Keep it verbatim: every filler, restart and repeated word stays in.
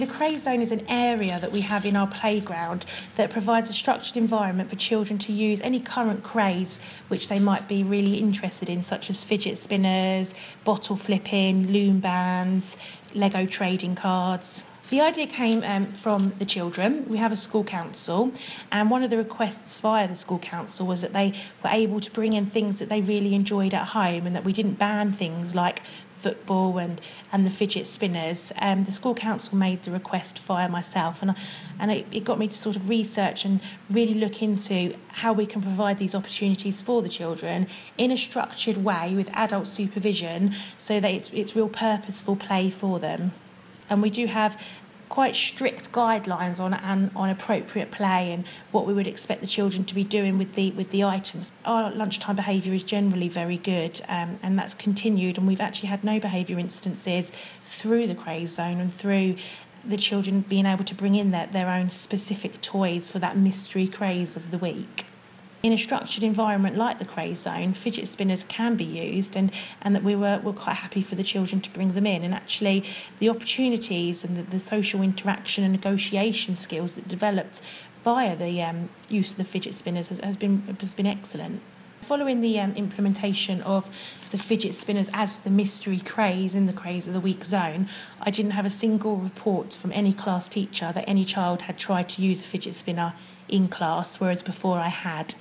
The craze zone is an area that we have in our playground that provides a structured environment for children to use any current craze which they might be really interested in, such as fidget spinners, bottle flipping, loom bands, Lego trading cards. The idea came um, from the children. We have a school council, and one of the requests via the school council was that they were able to bring in things that they really enjoyed at home, and that we didn't ban things like football and, and the fidget spinners. Um, the school council made the request via myself, and, and it, it got me to sort of research and really look into how we can provide these opportunities for the children in a structured way with adult supervision, so that it's, it's real purposeful play for them. And we do have quite strict guidelines on on, on appropriate play and what we would expect the children to be doing with the with the items. Our lunchtime behaviour is generally very good, um, and that's continued, and we've actually had no behaviour instances through the craze zone and through the children being able to bring in their, their own specific toys for that mystery craze of the week. In a structured environment like the craze zone, fidget spinners can be used, and, and that we were, were quite happy for the children to bring them in. And actually the opportunities and the, the social interaction and negotiation skills that developed via the um, use of the fidget spinners has, has been has been excellent. Following the um, implementation of the fidget spinners as the mystery craze in the Craze of the Week zone, I didn't have a single report from any class teacher that any child had tried to use a fidget spinner in class, whereas before I had.